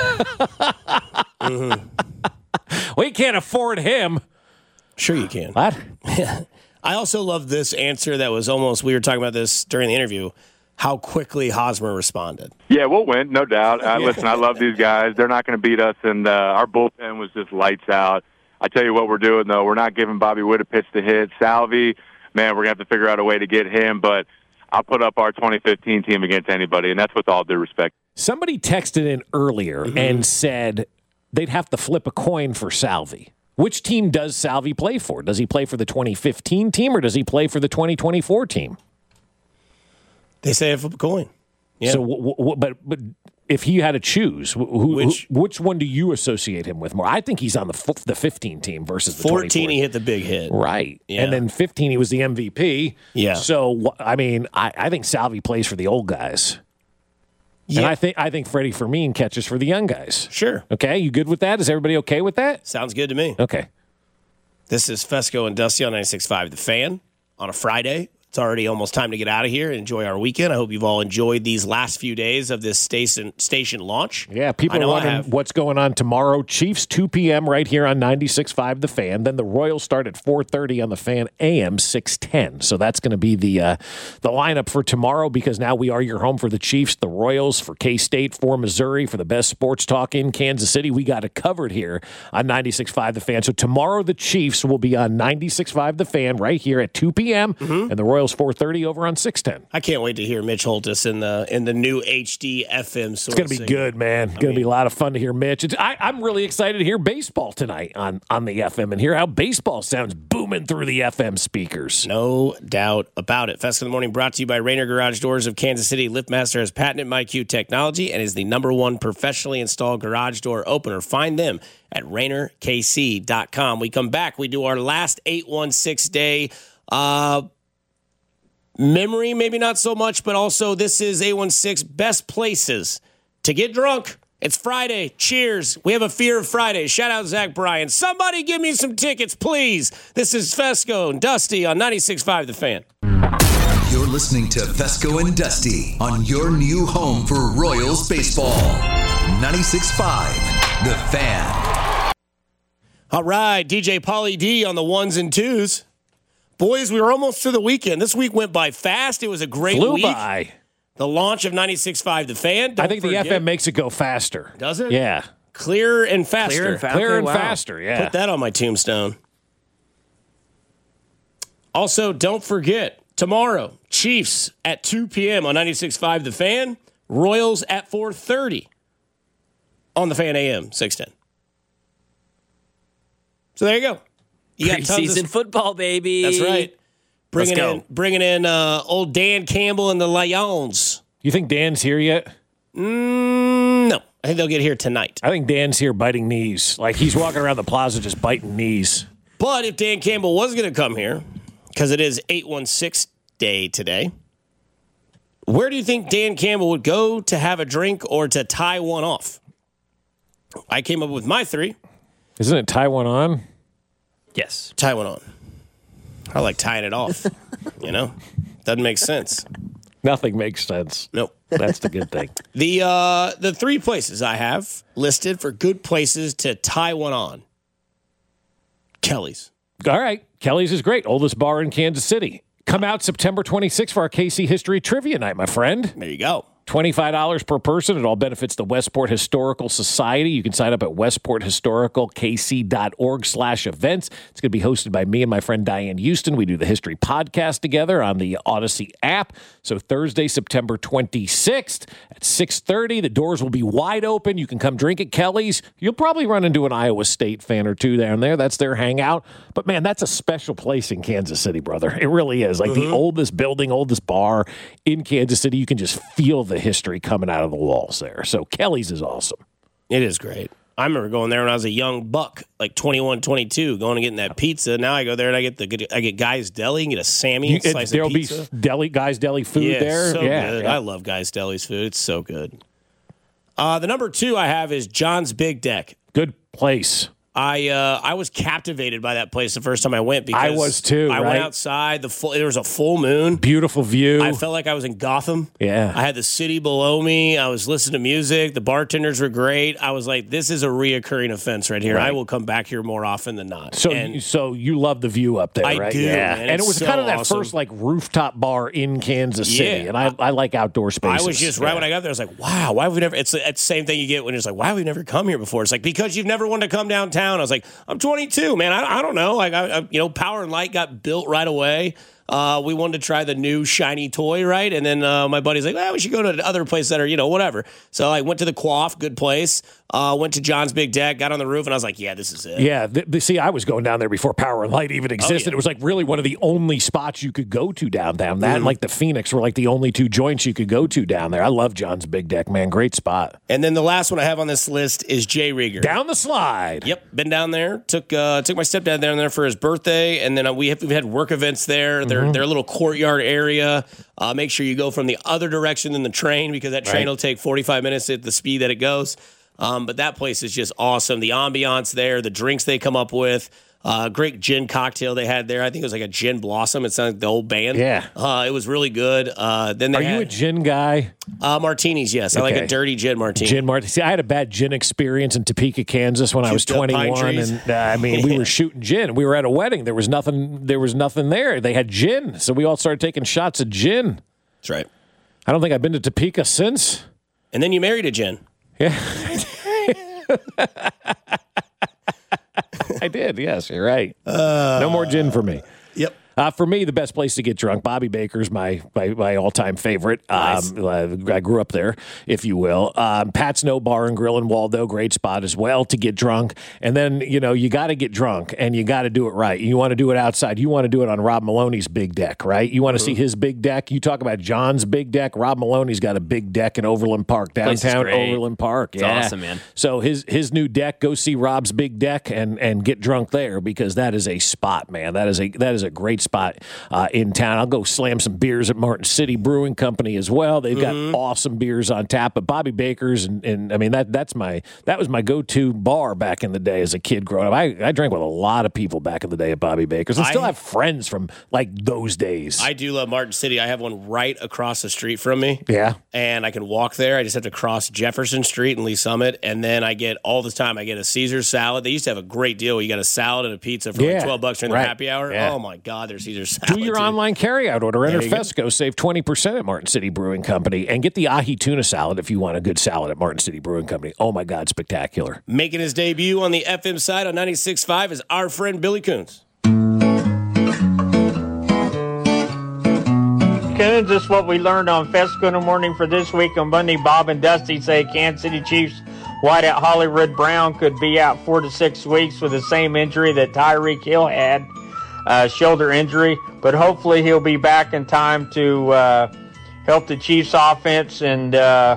mm-hmm. We can't afford him. Sure, you can. What? I also love this answer that was almost. We were talking about this during the interview. How quickly Hosmer responded. Yeah, we'll win, no doubt. Uh, listen, I love these guys. They're not going to beat us, and uh, our bullpen was just lights out. I tell you what we're doing, though. We're not giving Bobby Witt a pitch to hit. Salvi, man, we're going to have to figure out a way to get him, but I'll put up our twenty fifteen team against anybody, and that's with all due respect. Somebody texted in earlier mm-hmm. and said they'd have to flip a coin for Salvi. Which team does Salvi play for? Does he play for the twenty fifteen team, or does he play for the twenty twenty-four team? They say flip a coin. Yeah. So, w- w- but but if he had to choose, who, which who, which one do you associate him with more? I think he's on the f- the fifteen team versus the fourteen. twenty-four. He hit the big hit, right? Yeah. And then fifteen, he was the M V P. Yeah. So I mean, I, I think Salvi plays for the old guys. Yeah. And I think I think Freddie Fermin catches for the young guys. Sure. Okay, you good with that? Is everybody okay with that? Sounds good to me. Okay. This is Fesco and Dusty on ninety-six point five The Fan on a Friday. It's already almost time to get out of here and enjoy our weekend. I hope you've all enjoyed these last few days of this station station launch. Yeah, people are wondering what's going on tomorrow. Chiefs, two p.m. right here on ninety-six point five The Fan. Then the Royals start at four thirty on The Fan, A M six ten. So that's going to be the uh, the lineup for tomorrow, because now we are your home for the Chiefs, the Royals, for K-State, for Missouri, for the best sports talk in Kansas City. We got it covered here on ninety-six point five The Fan. So tomorrow the Chiefs will be on ninety-six point five The Fan right here at two p.m. Mm-hmm. and the Royals four thirty over on six ten. I can't wait to hear Mitch Holtis in the in the new H D F M. It's going to be good, man. It's going to be a lot of fun to hear Mitch. It's, I, I'm really excited to hear baseball tonight on, on the F M and hear how baseball sounds booming through the F M speakers. No doubt about it. Fesco in the Morning brought to you by Rainer Garage Doors of Kansas City. LiftMaster has patented MyQ technology and is the number one professionally installed garage door opener. Find them at Rainer K C dot com. We come back. We do our last eight one six day uh memory, maybe not so much, but also this is eight one six best places to get drunk It's Friday. Cheers. We have a Fear of Friday. Shout out Zach Bryan. Somebody give me some tickets, please. This is Fesco and Dusty on ninety-six point five The Fan. You're listening to Fesco and Dusty on your new home for Royals baseball. ninety-six point five The Fan. All right, D J Pauly D on the ones and twos. Boys, we were almost to the weekend. This week went by fast. It was a great Flew week. by. The launch of ninety-six point five The Fan. Don't I think forget. the F M makes it go faster. Does it? Yeah. Clearer and faster. Clear and, fa- Clearer okay, and wow. faster, yeah. Put that on my tombstone. Also, don't forget, tomorrow, Chiefs at two p.m. on ninety-six point five The Fan. Royals at four thirty on The Fan A M six ten. So there you go. You got tons Preseason of, football, baby. That's right. Bringing Let's go. in, bringing in uh, old Dan Campbell and the Lions. You think Dan's here yet? Mm, no, I think they'll get here tonight. I think Dan's here biting knees. Like he's walking around the plaza just biting knees. But if Dan Campbell was going to come here, because it is eight one six day today, where do you think Dan Campbell would go to have a drink or to tie one off? I came up with my three. Isn't it Taiwan on? Yes. Tie one on. I like tying it off. You know? Doesn't make sense. Nothing makes sense. Nope. That's the good thing. The uh, the three places I have listed for good places to tie one on. Kelly's. All right. Kelly's is great. Oldest bar in Kansas City. Come out September twenty-sixth for our K C History Trivia Night, my friend. There you go. twenty-five dollars per person. It all benefits the Westport Historical Society. You can sign up at westport historical k c dot org slash events. It's going to be hosted by me and my friend Diane Houston. We do the history podcast together on the Odyssey app. So Thursday, September twenty-sixth at six thirty, the doors will be wide open. You can come drink at Kelly's. You'll probably run into an Iowa State fan or two down there. That's their hangout. But, man, that's a special place in Kansas City, brother. It really is. Like mm-hmm. the oldest building, oldest bar in Kansas City. You can just feel the the history coming out of the walls there. So Kelly's is awesome. It is great. I remember going there when I was a young buck, like twenty-one, twenty-two, going and getting that pizza. Now I go there and I get the I get Guy's Deli and get a Sammy You, slice there'll of pizza. be deli, Guy's Deli food yeah, there. So yeah, good. yeah. I love Guy's Deli's food. It's so good. Uh, the number two I have is John's Big Deck. Good place. I uh, I was captivated by that place the first time I went because I was too, I right? went outside. The full, there was a full moon. Beautiful view. I felt like I was in Gotham. Yeah. I had the city below me. I was listening to music. The bartenders were great. I was like, this is a reoccurring offense right here. Right. I will come back here more often than not. So, and so you love the view up there, I right? do, yeah, man. and It's it was so kind of that awesome. first like rooftop bar in Kansas City, Yeah. and I, I like outdoor spaces. I was just right yeah. when I got there. I was like, "Wow, why have we never?" It's the, it's the same thing you get when it's like, "Why have we never come here before?" It's like because you've never wanted to come downtown. I was like, "I'm twenty-two, man. I, I don't know. Like, I, I, you know, Power and Light got built right away. Uh, we wanted to try the new shiny toy, right? And then uh, my buddy's like, well, we should go to other places that are, you know, whatever. So I went to the Quaff, good place. Uh, went to John's Big Deck, got on the roof, and I was like, yeah, this is it. Yeah, the, the, see, I was going down there before Power and Light even existed. Oh, yeah. It was like really one of the only spots you could go to downtown. That Mm-hmm. and like the Phoenix were like the only two joints you could go to down there. I love John's Big Deck, man. Great spot. And then the last one I have on this list is Jay Rieger. Down the slide. Yep, been down there. Took uh, took my stepdad down there for his birthday, and then uh, we have, we've had work events there. They're Mm-hmm. they're a little courtyard area. Uh, make sure you go from the other direction than the train because that train Right. will take forty-five minutes at the speed that it goes. Um, but that place is just awesome. The ambiance there, the drinks they come up with. Uh, great gin cocktail they had there. I think it was like a gin blossom. It sounded like the old band. Yeah. Uh, it was really good. Uh, then they Are had, you a gin guy? uh, martinis? Yes, I like Okay. a dirty gin martini. Gin Martin. See, I had a bad gin experience in Topeka, Kansas when I was Chewed up pine twenty-one, trees. and uh, I mean, we were shooting gin. We were at a wedding. There was nothing. There was nothing there. They had gin, so we all started taking shots of gin. That's right. I don't think I've been to Topeka since. And then you married a gin. Yeah. I did. Yes, you're right. Uh, no more gin for me. Yep. Uh, for me, the best place to get drunk, Bobby Baker's my my, my all time favorite. Nice. Um, I grew up there, if you will. Um, Pat's No Bar and Grill in Waldo, great spot as well to get drunk. And then you know you got to get drunk, and you got to do it right. You want to do it outside. You want to do it on Rob Maloney's big deck, right? You want to Mm-hmm. see his big deck. You talk about John's big deck. Rob Maloney's got a big deck in Overland Park, Place is downtown great. Overland Park. It's yeah. awesome, man. So his his new deck, go see Rob's big deck and and get drunk there because that is a spot, man. That is a that is a great spot uh, in town. I'll go slam some beers at Martin City Brewing Company as well. They've got mm-hmm. awesome beers on tap. But Bobby Baker's, and, and I mean, that that's my that was my go-to bar back in the day as a kid growing up. I, I drank with a lot of people back in the day at Bobby Baker's. I still I, have friends from, like, those days. I do love Martin City. I have one right across the street from me. Yeah. And I can walk there. I just have to cross Jefferson Street and Lee Summit. And then I get, all the time, I get a Caesar salad. They used to have a great deal. You got a salad and a pizza for yeah. like twelve bucks during right. the happy hour. Yeah. Oh, my God, there's Caesar salad. Do your too. online carryout order. Enter There you Fesco. Save twenty percent at Martin City Brewing Company. And get the ahi tuna salad if you want a good salad at Martin City Brewing Company. Oh, my God, spectacular. Making his debut on the F M side on ninety-six point five is our friend Billy Coons. Coons, this is what we learned on Fesco in the Morning for this week. On Monday, Bob and Dusty say Kansas City Chiefs wideout Hollywood Brown could be out four to six weeks with the same injury that Tyreek Hill had, uh, shoulder injury. But hopefully he'll be back in time to uh, help the Chiefs offense and uh,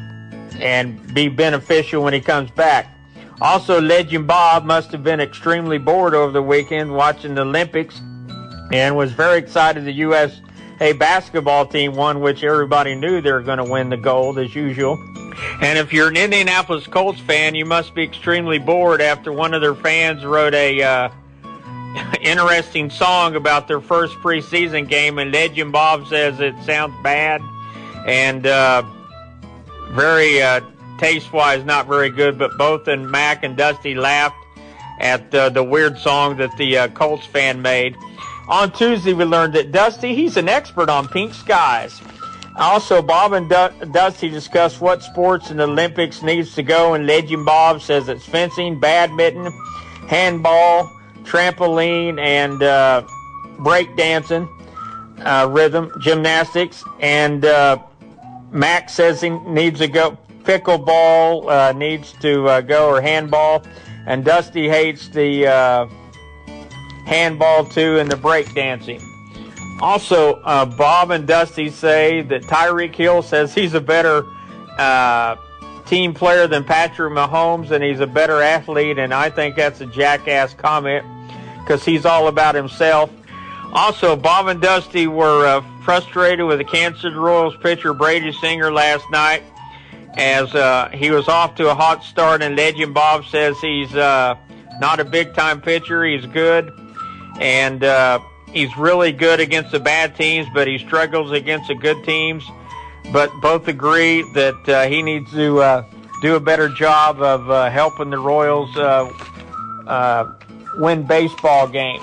and be beneficial when he comes back. Also, Legend Bob must have been extremely bored over the weekend watching the Olympics and was very excited the U S A basketball team won, which everybody knew they were going to win the gold as usual. And if you're an Indianapolis Colts fan, you must be extremely bored after one of their fans wrote a uh, interesting song about their first preseason game, and Legend Bob says it sounds bad and uh, very uh, taste-wise not very good, but both and Mac and Dusty laughed at uh, the weird song that the uh, Colts fan made. On Tuesday, we learned that Dusty, he's an expert on pink skies. Also, Bob and du- Dusty discussed what sports in the Olympics needs to go, and Legend Bob says it's fencing, badminton, handball, trampoline, and uh, breakdancing, uh, rhythm, gymnastics. And uh, Mac says he needs to go. Pickleball uh, needs to uh, go, or handball. And Dusty hates the uh, handball, too, and the breakdancing. Also, uh, Bob and Dusty say that Tyreek Hill says he's a better uh, team player than Patrick Mahomes, and he's a better athlete, and I think that's a jackass comment because he's all about himself. Also, Bob and Dusty were uh, frustrated with the Kansas City Royals pitcher Brady Singer last night as uh, he was off to a hot start, and Legend Bob says he's uh, not a big-time pitcher. He's good, and uh, he's really good against the bad teams, but he struggles against the good teams. But both agree that uh, he needs to uh, do a better job of uh, helping the Royals uh, uh, win baseball games.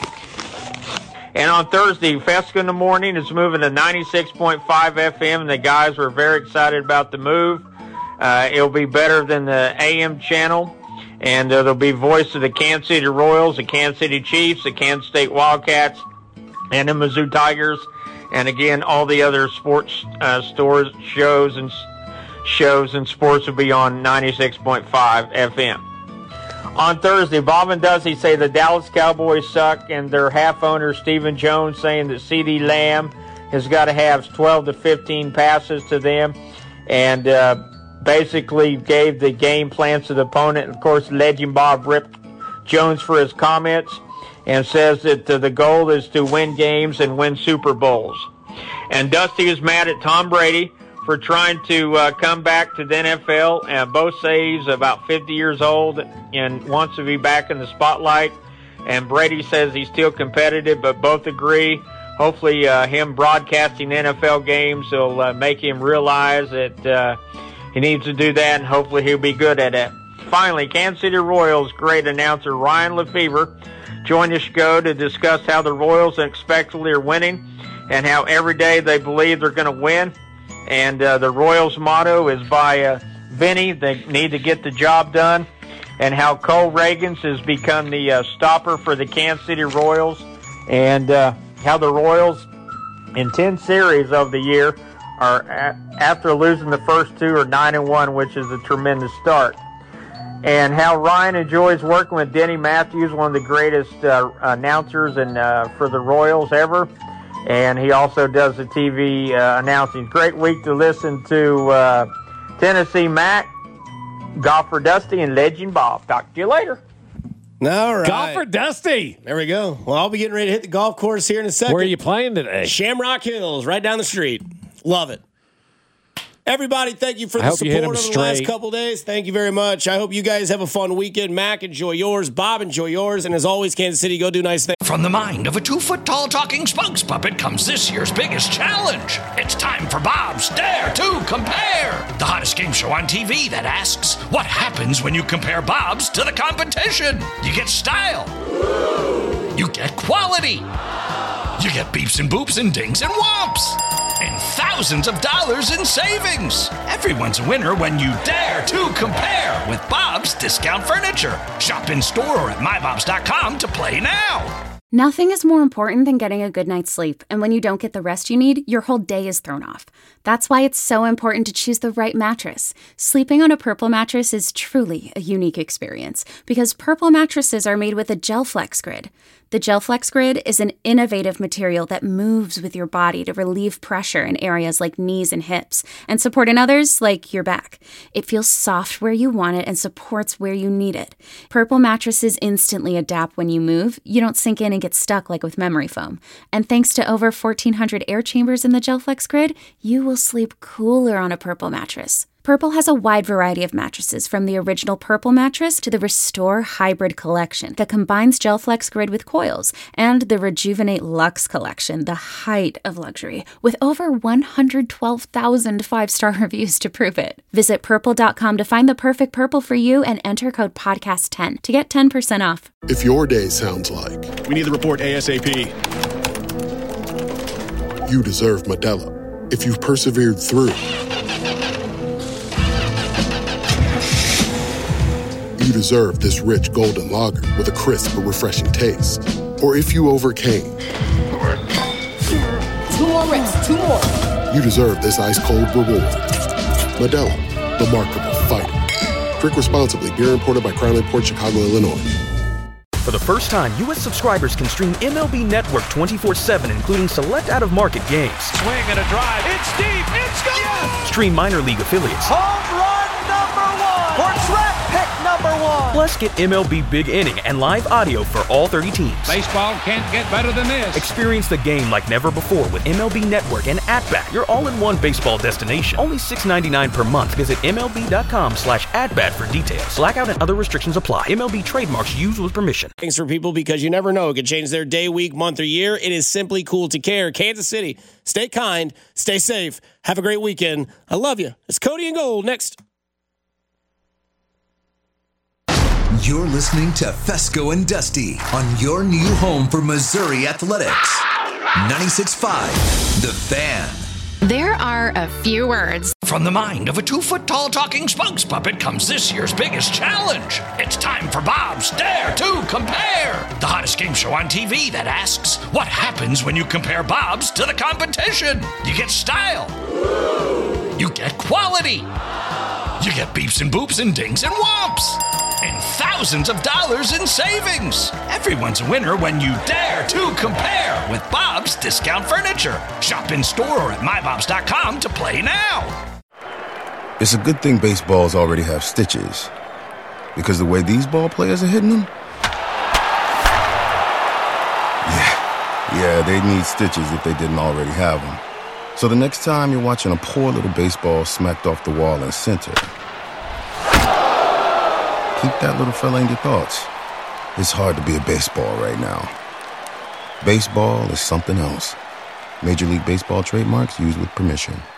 And on Thursday, Fesco in the Morning is moving to ninety-six point five F M, and the guys were very excited about the move. Uh, it'll be better than the A M channel, and uh, there'll be voice of the Kansas City Royals, the Kansas City Chiefs, the Kansas State Wildcats, and the Mizzou Tigers, and again, all the other sports uh, stores, shows, and shows and sports will be on ninety-six point five F M. On Thursday, Bob and Dusty say the Dallas Cowboys suck, and their half-owner, Stephen Jones, saying that CeeDee Lamb has got to have twelve to fifteen passes to them, and uh, basically gave the game plans to the opponent. Of course, Legend Bob ripped Jones for his comments and says that uh, the goal is to win games and win Super Bowls. And Dusty is mad at Tom Brady for trying to uh, come back to the N F L. And both say he's about fifty years old and wants to be back in the spotlight. And Brady says he's still competitive, but both agree. Hopefully uh, him broadcasting N F L games will uh, make him realize that uh, he needs to do that, and hopefully he'll be good at it. Finally, Kansas City Royals great announcer Ryan Lefevre joined the show to discuss how the Royals unexpectedly are winning and how every day they believe they're going to win. And uh, the Royals' motto is by uh, Vinny, they need to get the job done, and how Cole Reagans has become the uh, stopper for the Kansas City Royals, and uh, how the Royals, in ten series of the year, are a- after losing the first two, are nine and one, which is a tremendous start. And how Ryan enjoys working with Denny Matthews, one of the greatest uh, announcers and uh, for the Royals ever. And he also does the T V uh, announcing. Great week to listen to uh, Tennessee Mac, Golfer Dusty, and Legend Bob. Talk to you later. All right. Golf for Dusty. There we go. Well, I'll be getting ready to hit the golf course here in a second. Where are you playing today? Shamrock Hills, right down the street. Love it. Everybody, thank you for the support over the last couple days. Thank you very much. I hope you guys have a fun weekend. Mac, enjoy yours. Bob, enjoy yours. And as always, Kansas City, go do nice things. From the mind of a two-foot-tall talking spokes puppet comes this year's biggest challenge. It's time for Bob's Dare to Compare, the hottest game show on T V that asks, what happens when you compare Bobs to the competition? You get style. You get quality. You get beeps and boops and dings and whomps. And thousands of dollars in savings. Everyone's a winner when you dare to compare with Bob's Discount Furniture. Shop in store or at my bobs dot com to play now. Nothing is more important than getting a good night's sleep, and when you don't get the rest you need, your whole day is thrown off. That's why it's so important to choose the right mattress. Sleeping on a Purple mattress is truly a unique experience, because Purple mattresses are made with a GelFlex Grid. The GelFlex Grid is an innovative material that moves with your body to relieve pressure in areas like knees and hips, and support in others like your back. It feels soft where you want it and supports where you need it. Purple mattresses instantly adapt when you move. You don't sink in and get stuck like with memory foam. And thanks to over fourteen hundred air chambers in the GelFlex Grid, you will sleep cooler on a Purple mattress. Purple has a wide variety of mattresses, from the original Purple mattress to the Restore Hybrid collection that combines GelFlex Grid with coils, and the Rejuvenate Luxe collection, the height of luxury, with over one hundred twelve thousand five-star reviews to prove it. Visit purple dot com to find the perfect Purple for you and enter code podcast ten to get ten percent off. If your day sounds like, we need the report ASAP, you deserve Modelo. If you've persevered through, you deserve this rich golden lager with a crisp but refreshing taste. Or if you overcame, two more reps, two more. You deserve this ice cold reward. Modelo, the Remarkable Fighter. Drink responsibly. Beer imported by Crown Imports, Chicago, Illinois. For the first time, U S subscribers can stream M L B Network twenty-four seven, including select out-of-market games. Swing and a drive. It's deep. It's gone. Yes! Stream minor league affiliates. Home run number one. Or draft pick number one. Plus, get M L B Big Inning and live audio for all thirty teams. Baseball can't get better than this. Experience the game like never before with M L B Network and At-Bat, your all-in-one baseball destination. Only six ninety-nine per month. Visit M L B dot com slash at-bat for details. Blackout and other restrictions apply. M L B trademarks used with permission. Thanks for people, because you never know. It could change their day, week, month, or year. It is simply cool to care. Kansas City, stay kind, stay safe. Have a great weekend. I love you. It's Cody and Gold next. You're listening to Fesco and Dusty on your new home for Missouri Athletics. ninety-six point five, The Fan. There are a few words. From the mind of a two-foot-tall talking spokes puppet comes this year's biggest challenge. It's time for Bob's Dare to Compare, the hottest game show on T V that asks, what happens when you compare Bobs to the competition? You get style. You get quality. You get beeps and boops and dings and whomps. And thousands of dollars in savings. Everyone's a winner when you dare to compare with Bob's Discount Furniture. Shop in store or at my bobs dot com to play now. It's a good thing baseballs already have stitches, because the way these ball players are hitting them, yeah, yeah, they need stitches if they didn't already have them. So the next time you're watching a poor little baseball smacked off the wall in center, keep that little fella in your thoughts. It's hard to be a baseball right now. Baseball is something else. Major League Baseball trademarks used with permission.